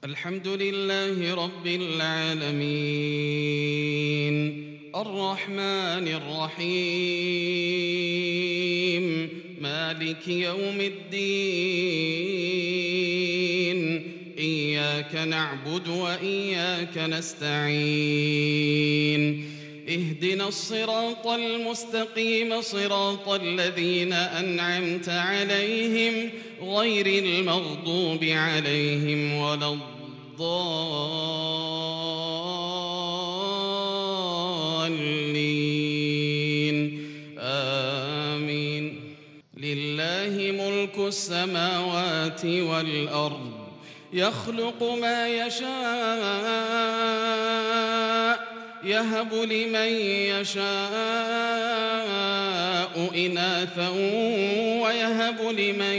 الحمد لله رب العالمين الرحمن الرحيم مالك يوم الدين إياك نعبد وإياك نستعين اهدنا الصراط المستقيم صراط الذين أنعمت عليهم غير المغضوب عليهم ولا الضالين آمين. لله ملك السماوات والأرض يخلق ما يشاء يهب لمن يشاء إناثا ويهب لمن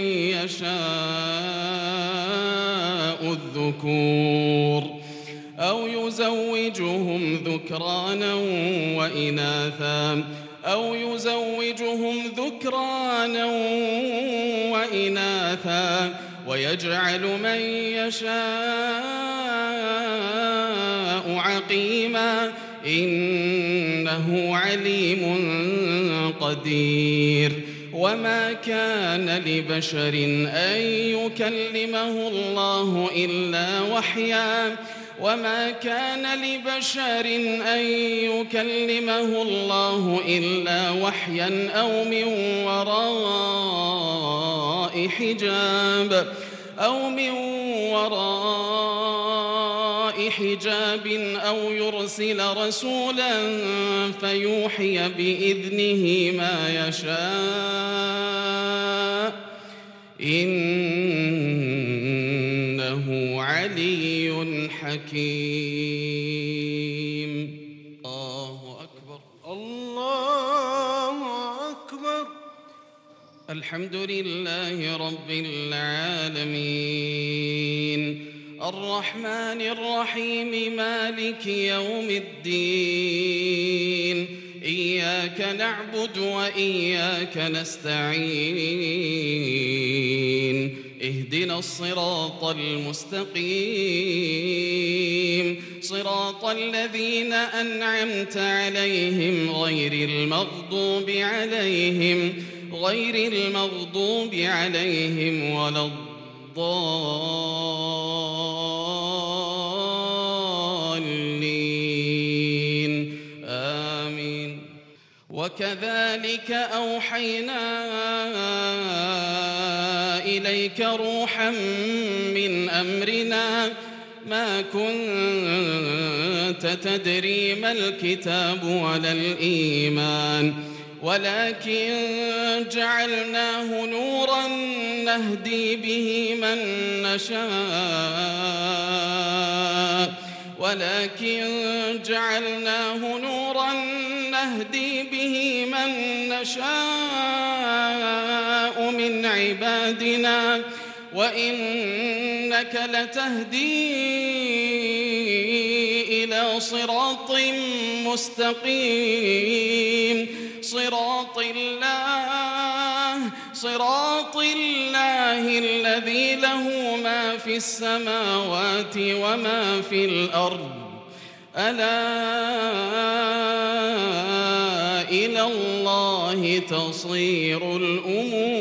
يشاء الذكور أو يزوجهم ذكرانا وإناثا ويجعل من يشاء عقيما إنه عليم قدير. وما كان لبشر أن يكلمه الله إلا وحيا أو من وراء حجاب أو يرسل رسولا فيوحي بإذنه ما يشاء إنه علي حكيم. الله أكبر الله أكبر. الحمد لله رب العالمين الرحمن الرحيم مالك يوم الدين إياك نعبد وإياك نستعين اهدنا الصراط المستقيم صراط الذين أنعمت عليهم غير المغضوب عليهم ولا الضالين آمين. وكذلك أوحينا إليك روحا من أمرنا ما كنت تدري ما الكتاب ولا الإيمان ولكن جعلناه نورا نهدي به من نشاء من عبادنا وإنك لتهدي إلى صراط مستقيم صراط الله الذي له ما في السماوات وما في الأرض ألا إلى الله تصير الأمور.